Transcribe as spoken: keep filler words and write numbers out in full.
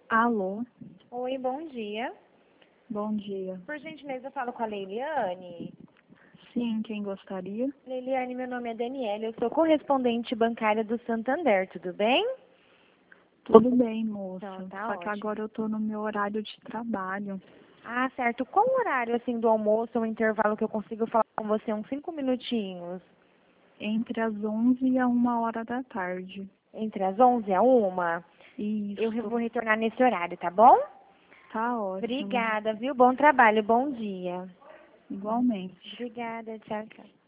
Alô, Oi, bom dia. bom dia. Por gentileza, eu falo com a Leiliane. Sim, quem gostaria? Leiliane, meu nome é Daniela, eu sou correspondente bancária do Santander, tudo bem? Tudo bem, moça. Então, tá Só que ótimo. agora eu tô no meu horário de trabalho. Ah, certo. Qual o horário, assim, do almoço ou intervalo que eu consigo falar com você uns cinco minutinhos? Entre as onze e a uma hora da tarde. Entre as onze e a uma? Eu Isso, vou retornar nesse horário, tá bom? tá ótimo. Obrigada, viu? Bom trabalho, bom dia. Igualmente. Obrigada, tchau, tchau.